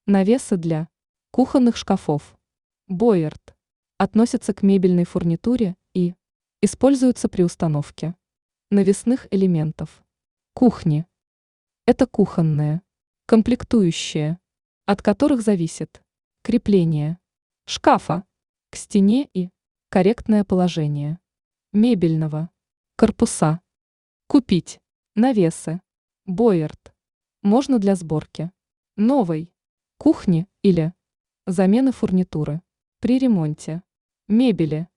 Навесы для кухонных шкафов. Боярд. Относятся к мебельной фурнитуре и используются при установке навесных элементов. Кухни. Это кухонные, комплектующие, от которых зависит крепление шкафа к стене и корректное положение мебельного корпуса. Купить навесы. Боярд можно для сборки новой кухни или замены фурнитуры при ремонте мебели.